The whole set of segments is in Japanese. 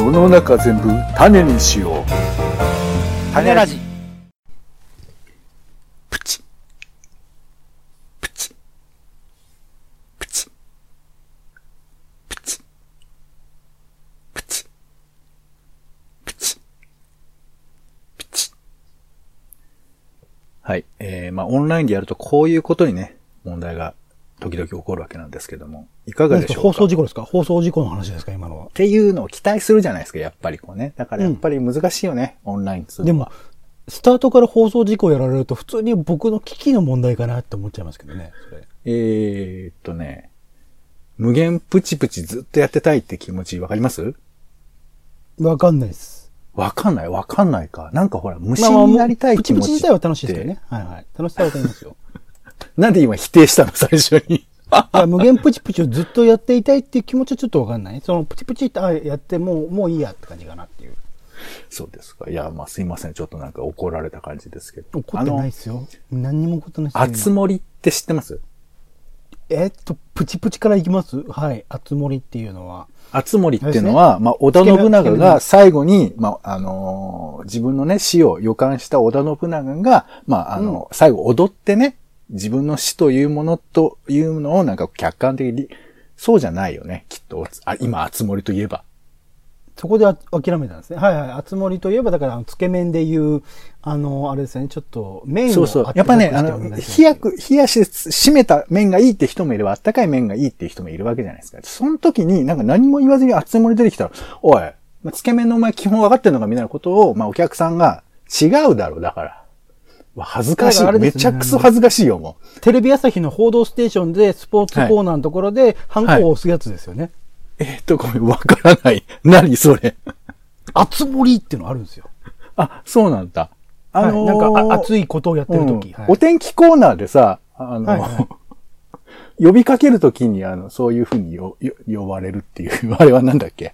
世の中全部種にしよう。 種ラジ。 プチプチプチプチプチプチプチ。はい。オンラインでやるとこういうことにね、問題が時々起こるわけなんですけども、いかがでしょうか。 放送事故ですか？放送事故の話ですか、今のは。 っていうのを期待するじゃないですか、やっぱりこうね。だからやっぱり難しいよね、オンラインツールは。 でも、スタートから放送事故やられると、普通に僕の機器の問題かなって思っちゃいますけどね。それ無限プチプチずっとやってたいって気持ちわかります？ わかんないです。 わかんないか。なんかほら、無心になりたい気持ちって。 プチプチ自体は楽しいですよね。はいはい。楽しさはわかりますよ。 なんで今否定したの最初に。 いや、無限プチプチをずっとやっていたいっていう気持ちはちょっとわかんない。そのプチプチってやってもういいやって感じかなっていう。 そうですか。いや、すいません。ちょっとなんか怒られた感じですけど。 怒ってないですよ。何にも怒ってないですよ。 あつ森って知ってます？ プチプチからいきます？はい。あつ森っていうのは。 あつ森っていうのは、織田信長が最後に、自分のね、死を予感した織田信長が、最後踊ってね、自分の死というものというのをなんか客観的に、そうじゃないよね、きっと。今、あつ森といえば。 そこで諦めたんですね。はいはい。あつ森といえば、だから、つけ麺でいう、あれですね、ちょっと、麺を。 そうそう。やっぱね、冷やし、締めた麺がいいって人もいれば、あったかい麺がいいって人もいるわけじゃないですか。その時になんか何も言わずにあつ森出てきたら、おい、つけ麺のお前基本分かってんのかみたいなことを、お客さんが違うだろう、だから。恥ずかしい。ね、めちゃくそ恥ずかしいよ、もう。テレビ朝日の報道ステーションでスポーツコーナーのところで、ハンコを押すやつですよね。 ごめん、わからない。何それ。 あつ森っていうのあるんですよ。 あ、そうなんだ。 なんか熱いことをやってる時、 お天気コーナーでさ、呼びかけるときにそういうふうに呼ばれるっていう、あれはなんだっけ？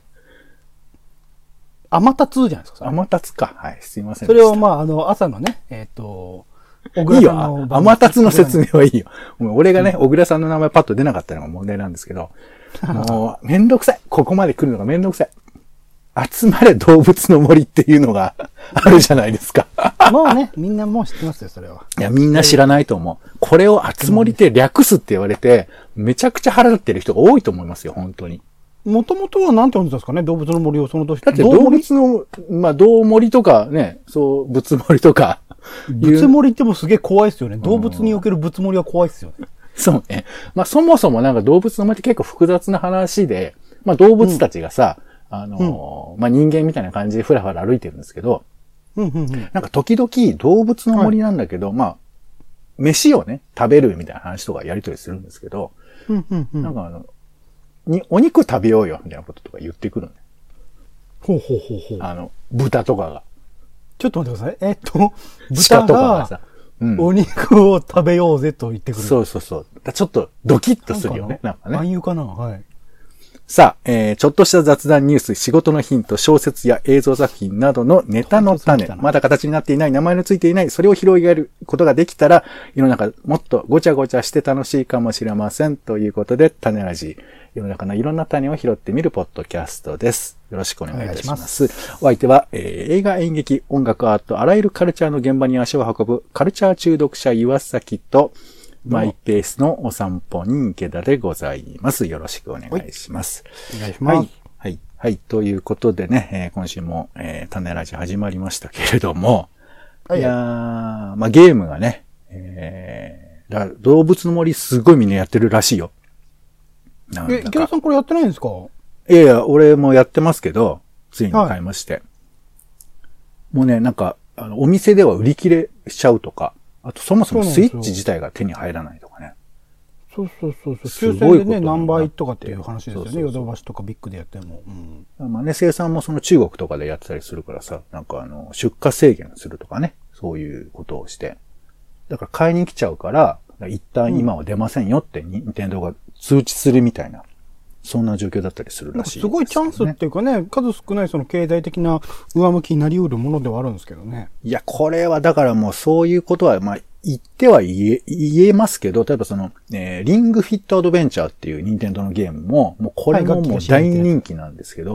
天達じゃないですか。 天達か。はい、すいません。 それを朝のね、小倉さんの。いいよ。天達の説明はいいよ。俺がね、小倉さんの名前パッと出なかったのが問題なんですけど、もう、めんどくさい。ここまで来るのがめんどくさい。集まれ動物の森っていうのがあるじゃないですか。 もうね、みんなもう知ってますよ、それは。 いや、みんな知らないと思う。これを集森って略すって言われて、めちゃくちゃ腹立ってる人が多いと思いますよ、本当に。 もともとはなんて呼んでたんですかね、動物の森をその年。 だって動物の、動森とかね、そう、物森とか。 物森ってもすげえ怖いですよね。動物における物森は怖いですよね。 そうね。そもそもなんか動物の森って結構複雑な話で、動物たちがさ、人間みたいな感じでふらふら歩いてるんですけど、なんか時々動物の森なんだけど、飯をね、食べるみたいな話とかやりとりするんですけど、なんかお肉食べようよみたいなこととか言ってくるの。 豚とかが。 ちょっと待ってください。豚とかがさ、お肉を食べようぜと言ってくる。 そう。ちょっとドキッとするよね。なんかね。 暗喩かな？はい。 さあ、ちょっとした雑談ニュース、仕事のヒント、小説や映像作品などのネタの種、まだ形になっていない、名前のついていない、それを広げることができたら、世の中もっとごちゃごちゃして楽しいかもしれません。ということで、種ラジ、世の中のいろんな種を拾ってみるポッドキャストです。よろしくお願いいたします。お相手は、映画、演劇、音楽、アート、あらゆるカルチャーの現場に足を運ぶ、カルチャー中毒者岩崎と、マイペースのお散歩人池田でございます。よろしくお願いします。 お願いします。 はい。ということでね、今週も、種ラジ始まりましたけれども、ゲームがね、動物の森すごいみんなやってるらしいよ。 池田さんこれやってないんですか？ いや、俺もやってますけど、ついに買いまして。もうね、なんか、お店では売り切れしちゃうとか、あとそもそもスイッチ自体が手に入らないとかね。 そう。抽選でね、何倍とかっていう話ですよね。ヨドバシとかビッグでやっても。 生産もその中国とかでやってたりするからさ、なんか出荷制限するとかね、そういうことをして。だから買いに来ちゃうから、一旦今は出ませんよって任天堂が通知するみたいな、そんな状況だったりするらしいですね。 すごいチャンスっていうかね、数少ないその経済的な上向きになり得るものではあるんですけどね。 いや、これはだからもうそういうことは、言っては言えますけど、例えばリングフィットアドベンチャーっていう任天堂のゲームも、もうこれももう大人気なんですけど、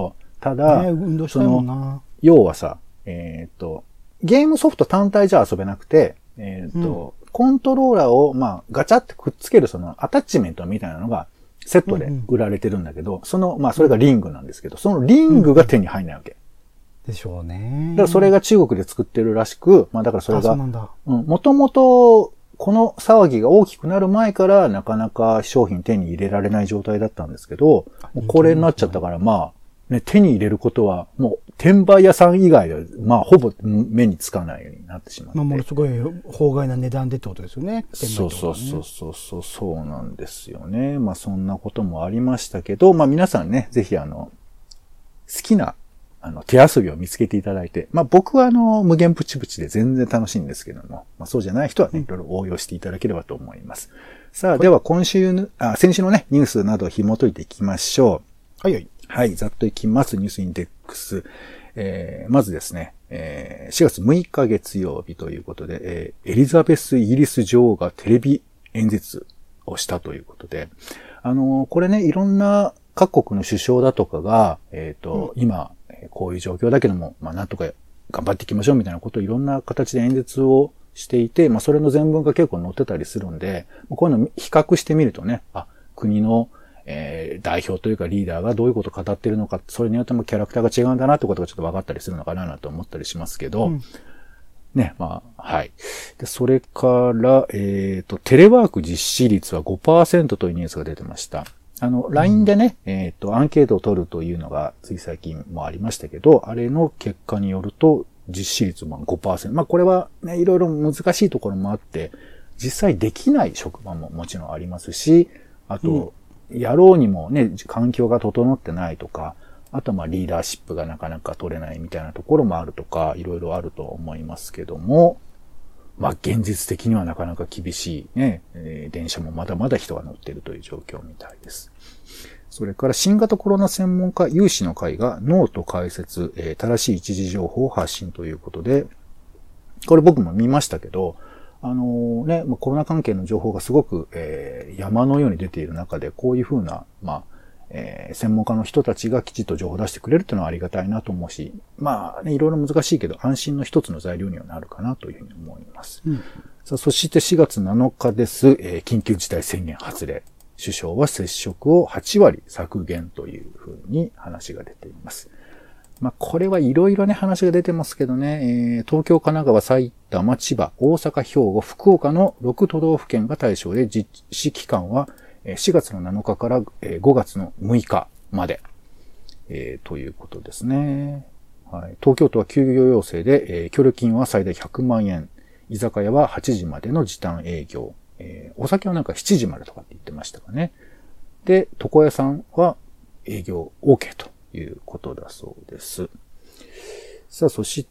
ただ、 運動したいもんな。 要はさ、ゲームソフト単体じゃ遊べなくて、コントローラーを、まあ、ガチャってくっつけるそのアタッチメントみたいなのがセットで売られてるんだけど、まあ、それがリングなんですけど、そのリングが手に入んないわけ。 でしょうね。 だからそれが中国で作ってるらしく、まあだからそれが、もともとこの騒ぎが大きくなる前からなかなか商品手に入れられない状態だったんですけど、これになっちゃったからまあ、ね、手に入れることはもう転売屋さん以外でまあほぼ目につかないようになってしまって。 まあものすごい法外な値段でってことですよね。 そうなんですよね。まあそんなこともありましたけど、まあ皆さんね、ぜひ好きな手遊びを見つけていただいて、まあ僕は無限プチプチで全然楽しいんですけども、まあそうじゃない人はね、いろいろ応用していただければと思います。さあ、では先週のね、ニュースなどを紐解いていきましょう。はいはい。はい、ざっといきます。ニュースインデックス。まずですね、4月6日月曜日ということで、エリザベスイギリス女王がテレビ演説をしたということで、これね、いろんな各国の首相だとかが、今、こういう状況だけども、まあなんとか頑張っていきましょうみたいなことをいろんな形で演説をしていて、まあそれの全文が結構載ってたりするんで、こういうの比較してみるとね、国の、代表というかリーダーがどういうことを語ってるのか、それによってもキャラクターが違うんだなってことがちょっと分かったりするのかなと思ったりしますけど、ね、まあ、はい。で、それから、テレワーク実施率は 5% というニュースが出てました。LINE でね、アンケートを取るというのがつい最近もありましたけど、あれの結果によると実施率も 5%。まあこれはね、いろいろ難しいところもあって、実際できない職場ももちろんありますし、あと、やろうにもね、環境が整ってないとか、あとはまあリーダーシップがなかなか取れないみたいなところもあるとか、いろいろあると思いますけども、まあ現実的にはなかなか厳しいね、電車もまだまだ人が乗っているという状況みたいです。それから新型コロナ専門家有志の会がノート開設、正しい一時情報を発信ということで、これ僕も見ましたけど、ね、コロナ関係の情報がすごく、山のように出ている中で、こういうふうな、まあ、専門家の人たちがきちっと情報を出してくれるというのはありがたいなと思うし、まあね、いろいろ難しいけど安心の一つの材料にはなるかなというふうに思います。さあ、そして4月7日です、緊急事態宣言発令。首相は接触を8割削減というふうに話が出ています。まあ、これはいろいろね、話が出てますけどね、東京、神奈川、埼玉、千葉、大阪、兵庫、福岡の6都道府県が対象で、実施期間は4月の7日から5月の6日まで、ということですね。はい、東京都は休業要請で、協力金は最大100万円。居酒屋は8時までの時短営業。お酒はなんか7時までとかって言ってましたかね。で、床屋さんは営業 OK ということだそうです。さあ、そして、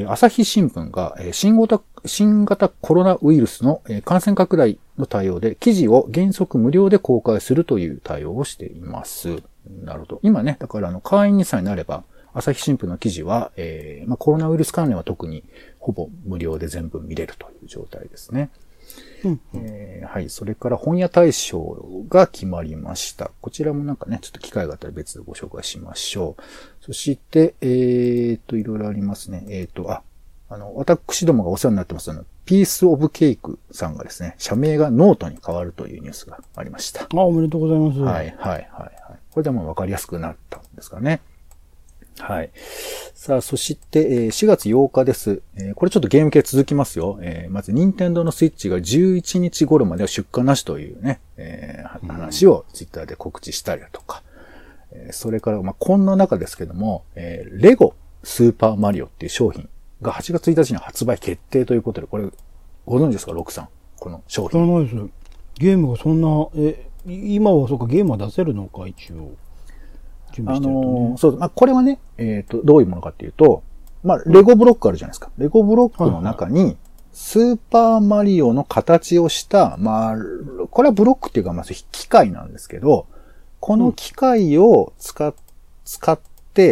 朝日新聞が、新型コロナウイルスの感染拡大の対応で記事を原則無料で公開するという対応をしています。なるほど。今ね、だから会員にさえなれば、朝日新聞の記事は、まあ、コロナウイルス関連は特にほぼ無料で全部見れるという状態ですね。はい。それから本屋大賞が決まりました。こちらもなんかね、ちょっと機会があったら別でご紹介しましょう。そして、いろいろありますね。私どもがお世話になってますピースオブケークさんがですね、社名がノートに変わるというニュースがありました。 おめでとうございます。 はい。これでもわかりやすくなったんですかね。はい。さあ、そして、4月8日です。これちょっとゲーム系続きますよ。まず、任天堂のスイッチが11日頃までは出荷なしというね、話をツイッターで告知したりだとか。それから、まあ、こんな中ですけども、レゴスーパーマリオっていう商品が8月1日に発売決定ということで、これ、ご存知ですか、ロックさん。この商品。 知らないです。ゲームがそんな、今はそうか、ゲームは出せるのか、一応。 そう、まあ、これはね、どういうものかっていうと、まあ、レゴブロックあるじゃないですか。レゴブロックの中に、スーパーマリオの形をした、まあ、これはブロックっていうか、まあ、機械なんですけど、この機械を使って、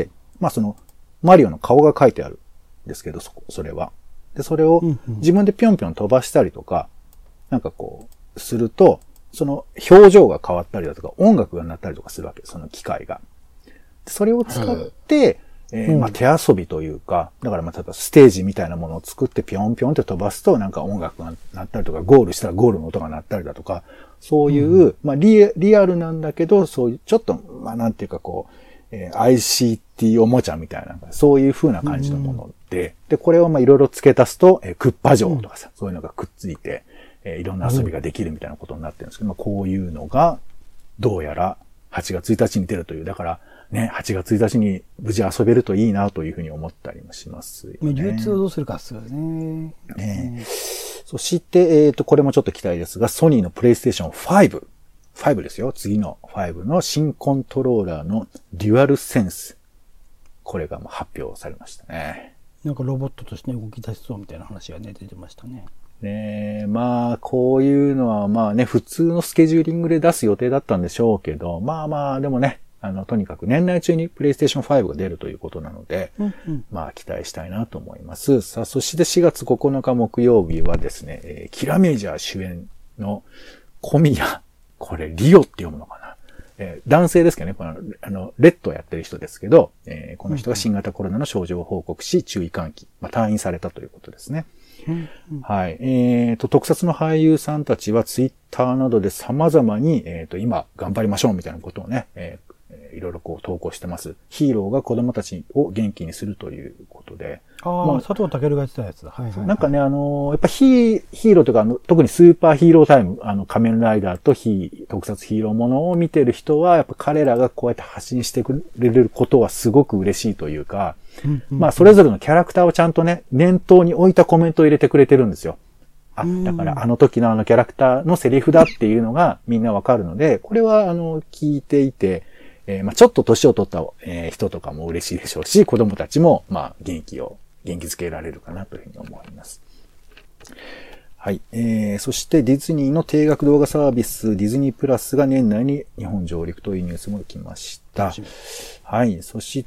まあ、その、マリオの顔が書いてあるんですけど、それは。で、それを自分でぴょんぴょん飛ばしたりとか、なんかこう、すると、その表情が変わったりだとか、音楽が鳴ったりとかするわけです、その機械が。 それを使って、まあ手遊びというか、だからまあ例えばステージみたいなものを作ってピョンピョンって飛ばすとなんか音楽が鳴ったりとか、ゴールしたらゴールの音が鳴ったりだとか、そういう、まあリアルなんだけど、そういうちょっと、まあなんていうかこう、ICT おもちゃみたいな、そういう風な感じのもので、で、これをまあいろいろ付け足すと、クッパ城とかさ、そういうのがくっついて、いろんな遊びができるみたいなことになってるんですけど、まあこういうのが、どうやら8月1日に出るという、だからね、8月1日に無事遊べるといいなというふうに思ったりもしますよね。 流通をどうするかですよね。 そして、これもちょっと期待ですが、ソニーのプレイステーション5。5ですよ。次の5の新コントローラーのデュアルセンス。これがもう発表されましたね。 なんかロボットとして動き出しそうみたいな話がね、出てましたね。 ねえ、まあ、こういうのはまあね、普通のスケジューリングで出す予定だったんでしょうけど、まあまあ、でもね、とにかく年内中にプレイステーション5が出るということなので、まあ期待したいなと思います。さあ、そして4月9日木曜日はですね、キラメジャー主演の小宮、これリオって読むのかな、男性ですけどね、このレッドをやってる人ですけど、この人が新型コロナの症状を報告し、注意喚起、まあ、退院されたということですね。はい。特撮の俳優さんたちはツイッターなどで様々に、今頑張りましょうみたいなことをね、いろいろこう投稿してます。ヒーローが子供たちを元気にするということで。 まあ、佐藤健が言ってたやつだ。はいはい、はい。 なんかね、やっぱヒーローとか、特にスーパーヒーロータイム、仮面ライダーと特撮ヒーローものを見てる人は、やっぱ彼らがこうやって発信してくれることはすごく嬉しいというか、まあ、それぞれのキャラクターをちゃんとね、念頭に置いたコメントを入れてくれてるんですよ。だからあの時のキャラクターのセリフだっていうのがみんなわかるので、これは聞いていて、まあちょっと年を取った、人とかも嬉しいでしょうし、子供たちもまあ元気づけられるかなというふうに思います。はい。そしてディズニーの定額動画サービスディズニープラスが年内に日本上陸というニュースも来ました。はい。そして、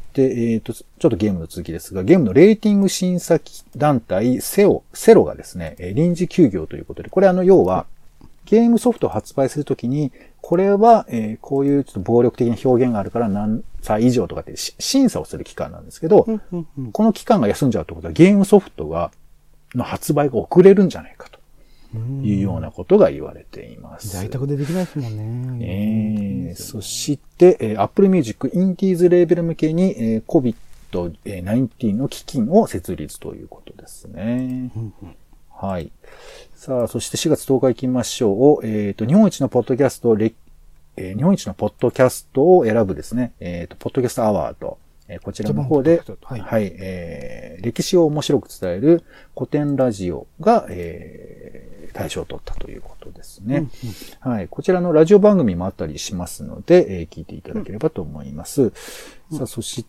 ちょっとゲームの続きですが、ゲームのレーティング審査団体セロがですね、臨時休業ということで、これ要は、ゲームソフトを発売するときに、これは、こういうちょっと暴力的な表現があるから何歳以上とかって審査をする期間なんですけど、この期間が休んじゃうってことはゲームソフトの発売が遅れるんじゃないかというようなことが言われています。 在宅でできないですもんね。 そして、Apple Music インディーズレーベル向けに、COVID-19 の基金を設立ということですね。はい。さあ、そして4月10日行きましょう。日本一のポッドキャスト、日本一のポッドキャストを選ぶですね、ポッドキャストアワード。こちらの方で、はい、歴史を面白く伝える古典ラジオが、大賞を取ったということですね。はい。こちらのラジオ番組もあったりしますので、聞いていただければと思います。さあ、そして、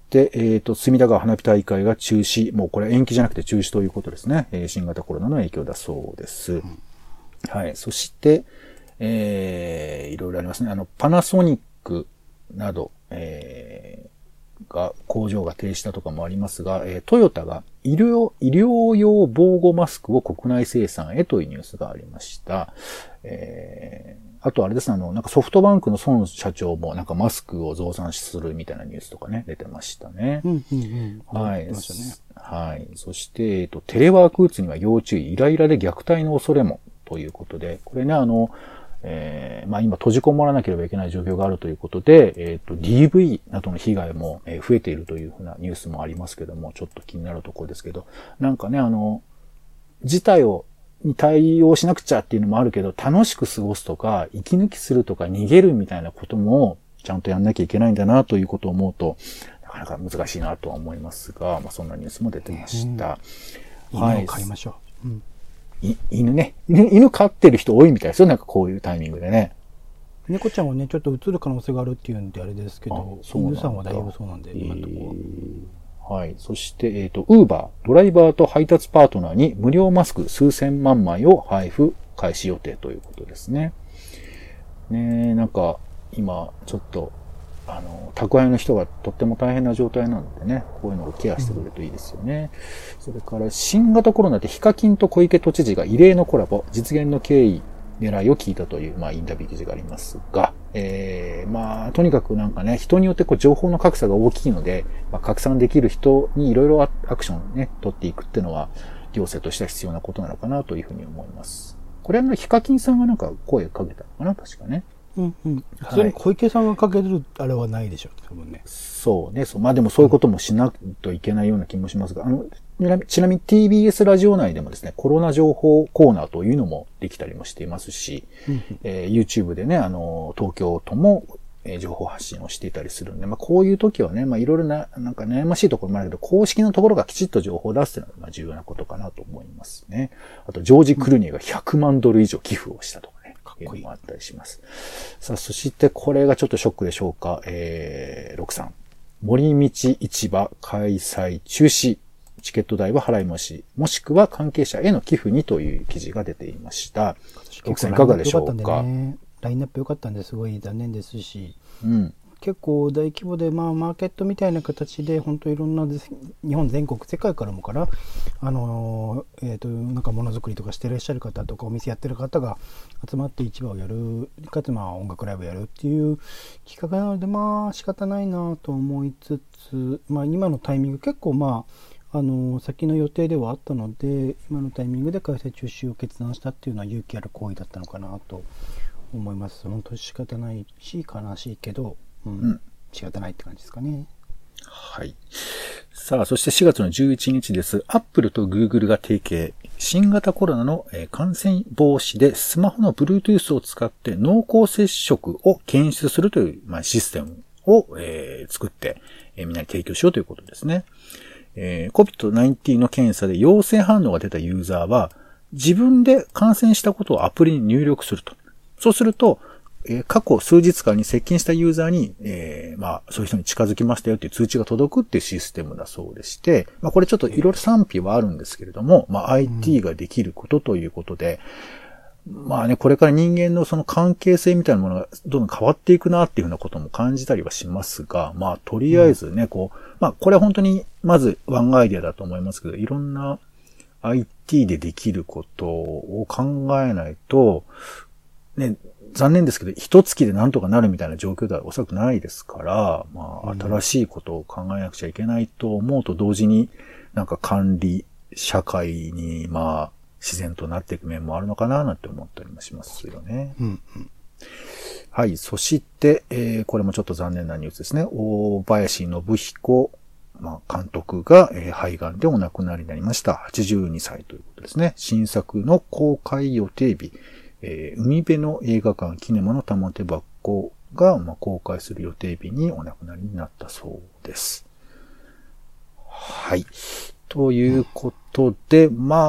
隅田川花火大会が中止。もうこれ延期じゃなくて中止ということですね。新型コロナの影響だそうです。はい。そして、いろいろありますね。パナソニックなど、工場が停止したとかもありますが、トヨタが医療用防護マスクを国内生産へというニュースがありました。あとあれですね、なんかソフトバンクの孫社長もなんかマスクを増産するみたいなニュースとかね、出てましたね。はい。はい。そして、テレワークうつには要注意、イライラで虐待の恐れもということで、これね、まあ今閉じこもらなければいけない状況があるということで、DV などの被害も増えているというふうなニュースもありますけども、ちょっと気になるところですけど、なんかね、事態に対応しなくちゃっていうのもあるけど、楽しく過ごすとか、息抜きするとか、逃げるみたいなことも、ちゃんとやんなきゃいけないんだなということを思うと、なかなか難しいなとは思いますが、まあそんなニュースも出てました。 はい。犬を飼いましょう。 犬ね。犬飼ってる人多いみたいですよ。なんかこういうタイミングでね。 猫ちゃんはね、ちょっと移る可能性があるっていうんであれですけど、犬さんは大丈夫そうなんで、今のところ。 はい。そして、Uber、ドライバーと配達パートナーに無料マスク数千万枚を配布開始予定ということですね。ね、なんか、今、ちょっと、宅配の人がとっても大変な状態なのでね、こういうのをケアしてくれるといいですよね。それから、新型コロナでヒカキンと小池都知事が異例のコラボ、実現の経緯狙いを聞いたという、インタビュー記事がありますが、とにかくなんかね、人によって情報の格差が大きいので、拡散できる人にいろいろアクションをね、取っていくっていうのは、行政としては必要なことなのかなというふうに思います。これはヒカキンさんがなんか声をかけたのかな、確かね。 それに小池さんがかけるあれはないでしょう、多分ね。 そうね。でもそういうこともしなきゃいけないような気もしますが、ちなみに TBS ラジオ内でもですね、コロナ情報コーナーというのもできたりもしていますし、YouTube でね、東京都も情報発信をしていたりするんで、こういう時はね、いろいろなんか悩ましいところもあるけど、公式のところがきちっと情報を出すというのが重要なことかなと思いますね。あと、ジョージ・クルーニーが$100万以上寄付をしたとかね、いうのもあったりします。さあ、そしてこれがちょっとショックでしょうか。6さん。森道市場開催中止。チケット代は払い増し、もしくは関係者への寄付にという記事が出ていました。6さんいかがでしょうか。 ラインナップ良かったんですごい残念ですし、結構大規模で、マーケットみたいな形で本当いろんな日本全国世界からもなんかものづくりとかしてらっしゃる方とかお店やってる方が集まって市場をやるかつ音楽ライブやるっていう企画なので仕方ないなと思いつつ、今のタイミング結構先の予定ではあったので、今のタイミングで開催中止を決断したっていうのは勇気ある行為だったのかなと思います。本当に仕方ないし悲しいけど、仕方ないって感じですかね。 はい。さあ、そして4月の11日です。アップルとグーグルが提携。新型コロナの感染防止でスマホの Bluetooth を使って濃厚接触を検出するという、システムを、作って、みんなに提供しようということですね。COVID-19 の検査で陽性反応が出たユーザーは自分で感染したことをアプリに入力すると。そうすると、過去数日間に接近したユーザーに、そういう人に近づきましたよっていう通知が届くっていうシステムだそうでして、これちょっといろいろ賛否はあるんですけれども、IT ができることということで、これから人間のその関係性みたいなものがどんどん変わっていくなっていうふうなことも感じたりはしますが、とりあえずね、これは本当にまずワンアイデアだと思いますけど、いろんな IT でできることを考えないと、ね、残念ですけど、一月でなんとかなるみたいな状況ではおそらくないですから、新しいことを考えなくちゃいけないと思うと同時に、なんか管理社会に、自然となっていく面もあるのかななんて思ったりもしますよね。はい。そして、これもちょっと残念なニュースですね。大林信彦、監督が、肺がんでお亡くなりになりました。82歳ということですね。新作の公開予定日、海辺の映画館キネマの玉手箱が、公開する予定日にお亡くなりになったそうです。はい。ということで、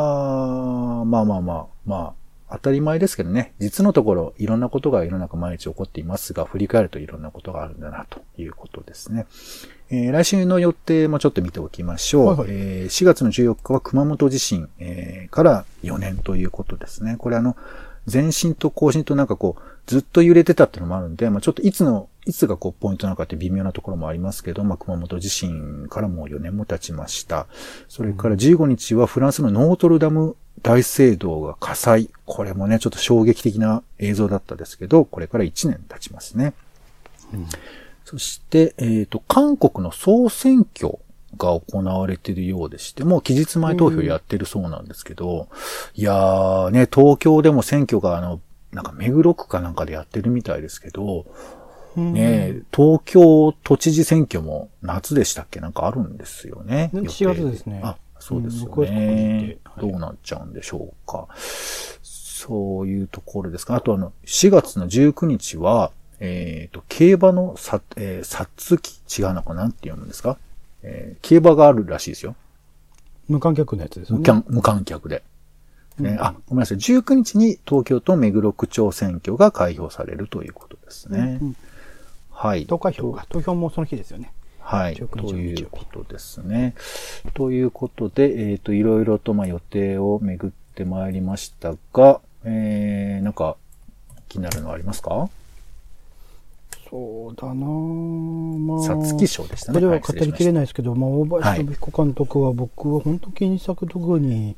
当たり前ですけどね、実のところいろんなことが世の中毎日起こっていますが、振り返るといろんなことがあるんだなということですね。来週の予定もちょっと見ておきましょう。4月の14日は熊本地震、から4年ということですね。これ前震と後震とずっと揺れてたっていうのもあるんで、ちょっといつがポイントなのかって微妙なところもありますけど、熊本地震からもう4年も経ちました。それから15日はフランスのノートルダム大聖堂が火災。これもね、ちょっと衝撃的な映像だったですけど、これから1年経ちますね。そして、韓国の総選挙が行われているようでして、もう期日前投票やってるそうなんですけど、いやーね、東京でも選挙がなんか目黒区かなんかでやってるみたいですけど、ね、東京都知事選挙も夏でしたっけなんかあるんですよね。 4月ですね。 そうですよね。どうなっちゃうんでしょうか。そういうところですか。あと4月の19日は、競馬の皐月違うのかなんて読むんですか？競馬があるらしいですよ。 無観客のやつですよね。 無観客で。ごめんなさい。19日に東京都目黒区長選挙が開票されるということですね。はい。 投票もその日ですよね。 はい。ということですね。ということで、いろいろと予定を巡ってまいりましたが、なんか気になるのはありますか？ そうだな皐月賞でしたね。 これは語りきれないですけど、大林信彦監督は僕は本当に作特に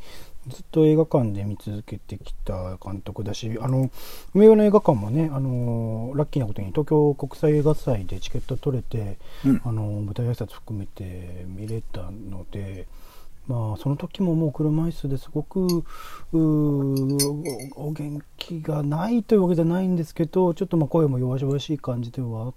ずっと映画館で見続けてきた監督だし、梅田の映画館もね、ラッキーなことに東京国際映画祭でチケット取れて、舞台挨拶含めて見れたので、まあその時ももう車椅子ですごくお元気がないというわけじゃないんですけど、ちょっとまあ声も弱々しい感じではあって、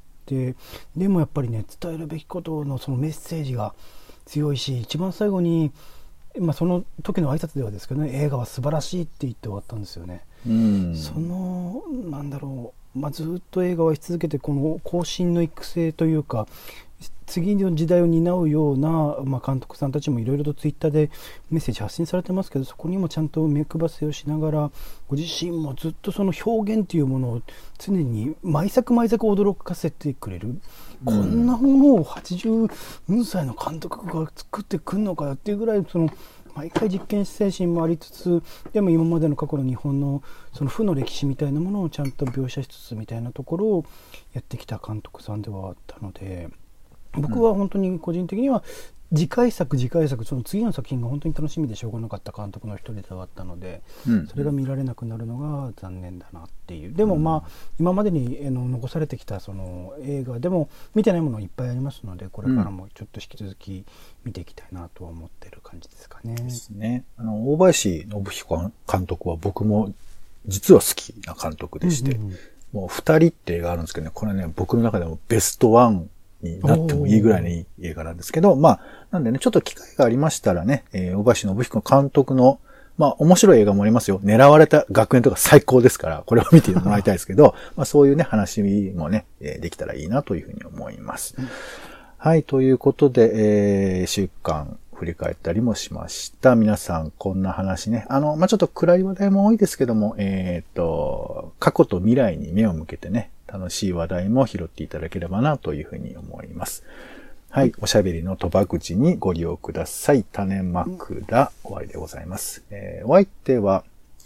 でもやっぱりね、伝えるべきことのそのメッセージが強いし、一番最後に、まあ、その時の挨拶ではですけどね、映画は素晴らしいって言って終わったんですよね。そのなんだろう、まあ、ずっと映画はし続けて、この後進の育成というか次の時代を担うような、まあ、監督さんたちもいろいろとツイッターでメッセージ発信されてますけど、そこにもちゃんと目配せをしながら、ご自身もずっとその表現というものを常に毎作毎作驚かせてくれる、こんなものを84歳の監督が作ってくんのかよっていうぐらい、その毎回実験精神もありつつ、でも今までの過去の日本のその負の歴史みたいなものをちゃんと描写しつつみたいなところをやってきた監督さんではあったので、僕は本当に個人的には次回作その次の作品が本当に楽しみでしょうがなかった監督の一人ではあったので、それが見られなくなるのが残念だなっていう。でもまあ今までに残されてきたその映画でも見てないものいっぱいありますので、これからもちょっと引き続き見ていきたいなとは思ってる感じですかね。 ですね。大林信彦監督は僕も実は好きな監督でして、もう二人って映画あるんですけどね、これね、僕の中でもベストワンになってもいいぐらいのいい映画なんですけど、まあ、なんでね、ちょっと機会がありましたらね、大林信彦監督の、まあ、面白い映画もありますよ。狙われた学園とか最高ですから、これを見てもらいたいですけど、まあ、そういうね、話もね、できたらいいなというふうに思います。はい、ということで、週間振り返ったりもしました。皆さん、こんな話ね。まあ、ちょっと暗い話題も多いですけども、過去と未来に目を向けてね、楽しい話題も拾っていただければなというふうに思います。はい。おしゃべりの賭場口にご利用ください。種枕、終わりでございます。お相手は、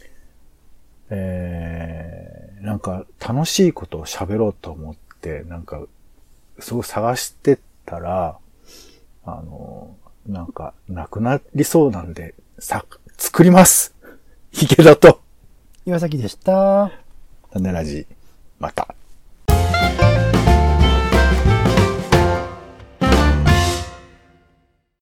なんか楽しいことを喋ろうと思って、なんか、すごい探してたら、なんか、なくなりそうなんで、作ります。池田と。 岩崎でした。 種ラジ、また。